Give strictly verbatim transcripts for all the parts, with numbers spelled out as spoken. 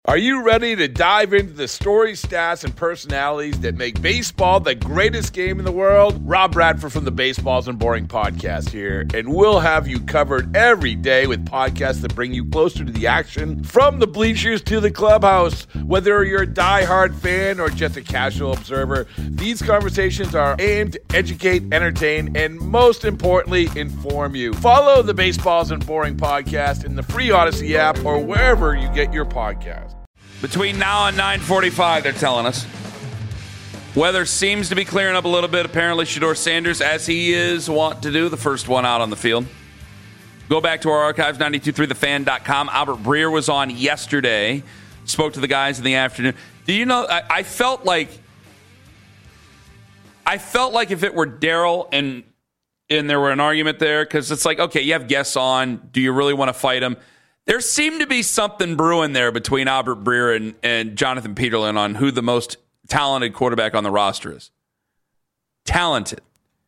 Are you ready to dive into the stories, stats, and personalities that make baseball the greatest game in the world? Rob Bradford from the Baseballs and Boring podcast here, and we'll have you covered every day with podcasts that bring you closer to the action from the bleachers to the clubhouse. Whether you're a diehard fan or just a casual observer, these conversations are aimed to educate, entertain, and most importantly, inform you. Follow the Baseballs and Boring podcast in the free Odyssey app or wherever you get your podcasts. Between now and nine forty-five, they're telling us. Weather seems to be clearing up a little bit. Apparently, Shedeur Sanders, as he is wont to do, the first one out on the field. Go back to our archives, nine two three the fan dot com. Albert Breer was on yesterday. Spoke to the guys in the afternoon. Do you know, I, I felt like, I felt like if it were Daryl and, and there were an argument there, because it's like, okay, you have guests on. Do you really want to fight them? There seemed to be something brewing there between Albert Breer and, and Jonathan Peterlin on who the most talented quarterback on the roster is. Talented.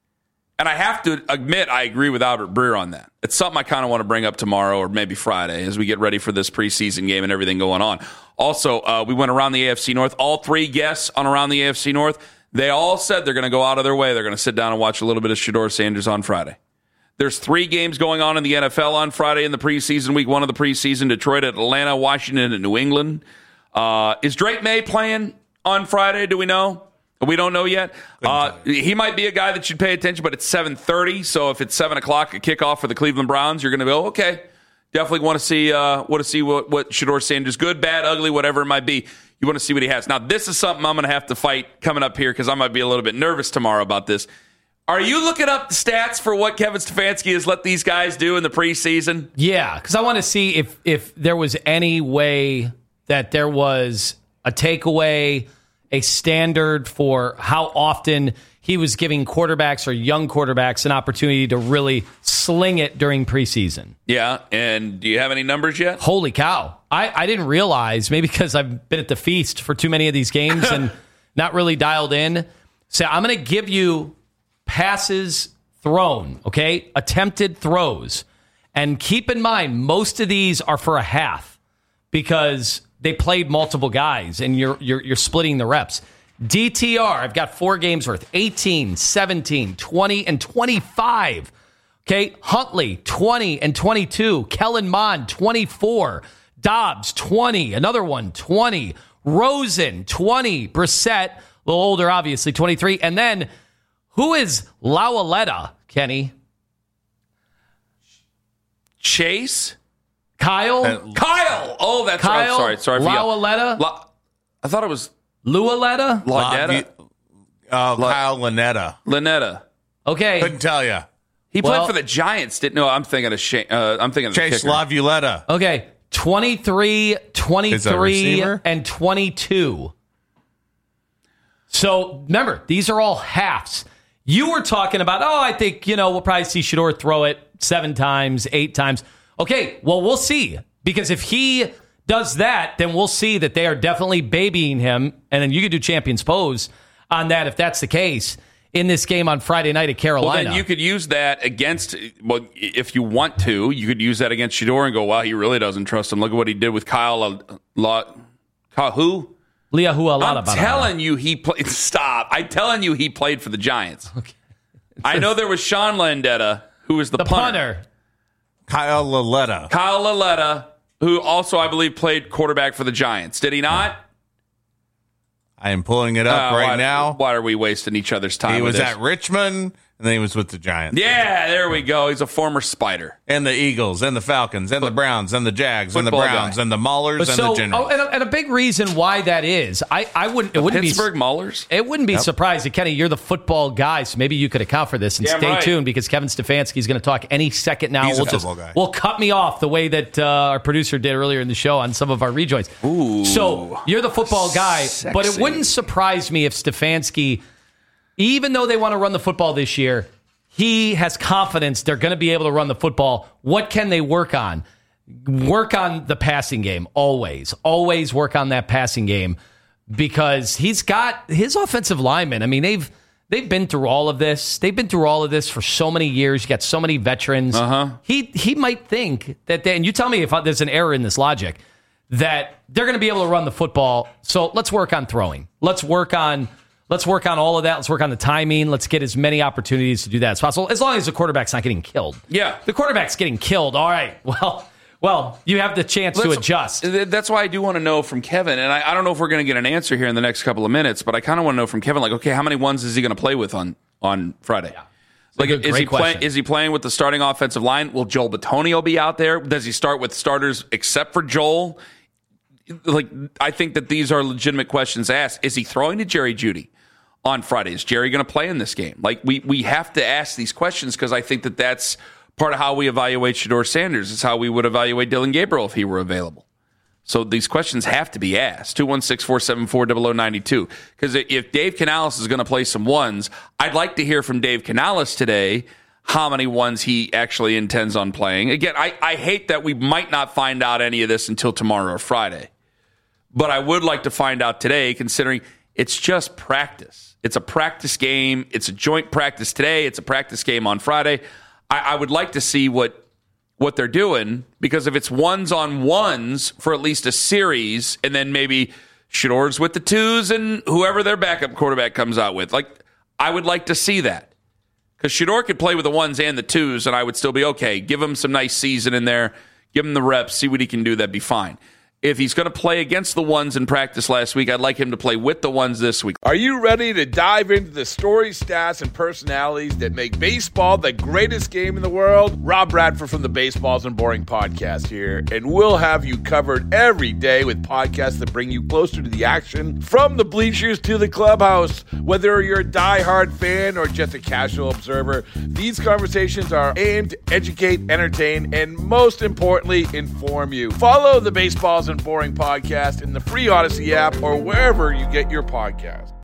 And I have to admit, I agree with Albert Breer on that. It's something I kind of want to bring up tomorrow or maybe Friday as we get ready for this preseason game and everything going on. Also, uh, we went around the A F C North. All three guests on Around the A F C North, they all said they're going to go out of their way. They're going to sit down and watch a little bit of Shedeur Sanders on Friday. There's three games going on in the N F L on Friday in the preseason, week one of the preseason. Detroit at Atlanta, Washington at New England. Uh, is Drake May playing on Friday? Do we know? We don't know yet. Uh, he might be a guy that should pay attention, but it's seven thirty, so if it's seven o'clock, a kickoff for the Cleveland Browns, you're going to go, okay, definitely want to see uh, want to see what, what Shedeur Sanders, good, bad, ugly, whatever it might be. You want to see what he has. Now, this is something I'm going to have to fight coming up here because I might be a little bit nervous tomorrow about this. Are you looking up the stats for what Kevin Stefanski has let these guys do in the preseason? Yeah, because I want to see if if there was any way that there was a takeaway, a standard for how often he was giving quarterbacks or young quarterbacks an opportunity to really sling it during preseason. Yeah, and do you have any numbers yet? Holy cow. I, I didn't realize, maybe because I've been at the feast for too many of these games and not really dialed in. So I'm going to give you passes thrown, okay? Attempted throws. And keep in mind, most of these are for a half because they played multiple guys and you're you're, you're splitting the reps. D T R, I've got four games worth, eighteen, seventeen, twenty, and twenty-five. Okay, Huntley, twenty and twenty-two. Kellen Mond, twenty-four. Dobbs, twenty. Another one, twenty. Rosen, twenty. Brissett, a little older, obviously, twenty-three. And then who is Lauletta, Kenny? Chase? Kyle? Uh, Kyle! Oh, that's Kyle, right. I'm sorry. Sorry. Lauletta? La- I thought it was Lualetta? Laudetta? Uh, La- Kyle Lanetta. Lanetta. Okay. Couldn't tell you. He Well- played for the Giants. Didn't know. I'm thinking of Shane, uh, I'm thinking of Chase the kicker. Lavioletta. Okay. twenty-three, twenty-three, receiver? and twenty-two. So remember, these are all halves. You were talking about, oh, I think, you know, we'll probably see Shedeur throw it seven times, eight times. Okay, well, we'll see. Because if he does that, then we'll see that they are definitely babying him. And then you could do Champions Pose on that if that's the case in this game on Friday night at Carolina. Well, then you could use that against, well, if you want to, you could use that against Shedeur and go, wow, he really doesn't trust him. Look at what he did with Kyle. La, La, Kyle who? I'm telling you he played. Stop. I'm telling you he played for the Giants. Okay. I know there was Sean Landetta, who was the, the punter. punter. Kyle Lauletta. Kyle Lauletta, who also, I believe, played quarterback for the Giants. Did he not? I am pulling it up Uh, right why, now. Why are we wasting each other's time He with was this? at Richmond, and then he was with the Giants. Yeah, there we go. He's a former Spider. And the Eagles, and the Falcons, and the Browns, and the Jags, and the Football Browns, guy. and the Maulers, and So, the Generals. oh, and, a, and a big reason why that is, I, I wouldn't. It wouldn't Pittsburgh be Maulers? It wouldn't be Yep. surprised. Kenny, you're the football guy, so maybe you could account for this. And Damn stay right. tuned because Kevin Stefanski is going to talk any second now. He's a we'll just football guy. we'll cut me off the way that uh, our producer did earlier in the show on some of our rejoins. Ooh, so you're the football guy, but it sexy. wouldn't surprise me if Stefanski, even though they want to run the football this year, he has confidence they're going to be able to run the football. What can they work on? Work on the passing game, always. Always work on that passing game because he's got his offensive linemen. I mean, they've they've been through all of this. They've been through all of this for so many years. You got so many veterans. Uh-huh. He he might think that, they, and you tell me if there's an error in this logic, that they're going to be able to run the football. So let's work on throwing. Let's work on let's work on all of that. Let's work on the timing. Let's get as many opportunities to do that as possible, as long as the quarterback's not getting killed. Yeah. The quarterback's getting killed. All right. Well, well, you have the chance Let's, to adjust. That's why I do want to know from Kevin, and I, I don't know if we're going to get an answer here in the next couple of minutes, but I kind of want to know from Kevin, like, okay, how many ones is he going to play with on, on Friday? Yeah. Like, good, is he question. playing? Is he playing with the starting offensive line? Will Joel Bitonio be out there? Does he start with starters except for Joel? Like, I think that these are legitimate questions asked. Is he throwing to Jerry Jeudy on Friday? Is Jerry going to play in this game? Like, we we have to ask these questions because I think that that's part of how we evaluate Shedeur Sanders. It's how we would evaluate Dylan Gabriel if he were available. So these questions have to be asked. two one six, four seven four, zero zero nine two. Because if Dave Canales is going to play some ones, I'd like to hear from Dave Canales today how many ones he actually intends on playing. Again, I, I hate that we might not find out any of this until tomorrow or Friday. But I would like to find out today, considering it's just practice. It's a practice game. It's a joint practice today. It's a practice game on Friday. I, I would like to see what what they're doing, because if it's ones on ones for at least a series, and then maybe Shedeur's with the twos and whoever their backup quarterback comes out with, like, I would like to see that. Because Shedeur could play with the ones and the twos, and I would still be okay. Give him some nice season in there. Give him the reps. See what he can do. That'd be fine. If he's going to play against the ones in practice last week, I'd like him to play with the ones this week. Are you ready to dive into the stories, stats, and personalities that make baseball the greatest game in the world? Rob Bradford from the Baseballs and Boring podcast here, and we'll have you covered every day with podcasts that bring you closer to the action, from the bleachers to the clubhouse. Whether you're a diehard fan or just a casual observer, these conversations are aimed to educate, entertain, and most importantly, inform you. Follow the Baseballs and Boring podcast in the free Odyssey app or wherever you get your podcast.